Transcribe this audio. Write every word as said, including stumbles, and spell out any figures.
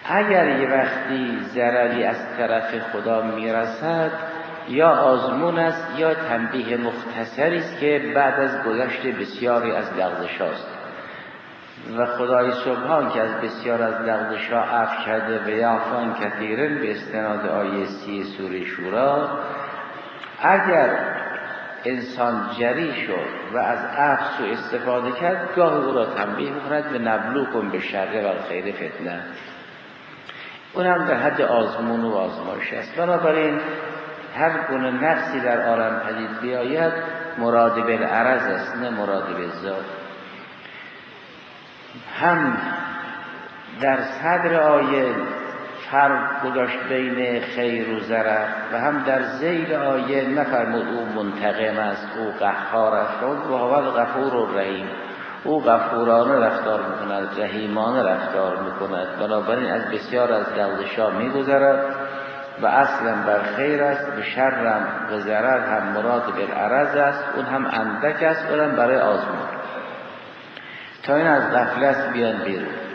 اگر یه وقتی ضرری از طرف خدا میرسد یا آزمون است یا تنبیه مختصری است که بعد از گذشت بسیاری از لغزش‌هاست و خدای سبحان که از بسیار از لغزش‌ها عفو کرده و یعفو کثیرا به استناد آیه سی سوره شورا. اگر انسان جری شد و از عفو سوء استفاده کرد گاه او را تنبیه می‌کند به نبلوکم به شر و الخیر فتنه، اونم در حد آزمون و آزمایش است. بنابراین هر گونه نقصی در عالم پدید بیاید مراد بالعرض است نه مراد بالذات. هم در صدر آیه فرق گذاشت بین خیر و ضرر و هم در ذیل آیه نفرمود او منتقم است، او قهار است، و هو الغفور الرحیم، او غفورانه رفتار میکند، رحیمانه رفتار میکند. بنابراین از بسیار از لغزش‌ها میگذرد و اصلا بر خیر است، به شرم و ضرر هم مراد بالعرض است، اون هم اندک است، اونم برای آزمون تا این از غفلت بیان بیرون.